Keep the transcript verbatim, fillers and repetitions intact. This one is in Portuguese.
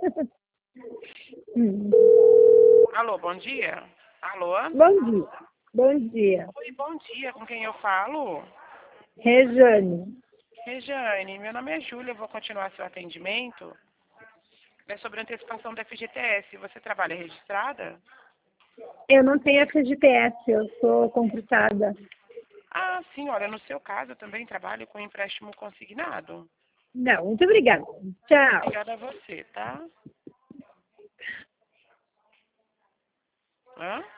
Hum. Alô, bom dia. Alô? Bom dia. Bom dia. Oi, bom dia. Com quem eu falo? Rejane. Rejane, meu nome é Júlia, eu vou continuar seu atendimento. É sobre antecipação da F G T S. Você trabalha registrada? Eu não tenho F G T S, eu sou concursada. Ah, sim, olha, no seu caso eu também trabalho com empréstimo consignado. Não, muito obrigada. Tchau. Obrigada a você, tá? Hã?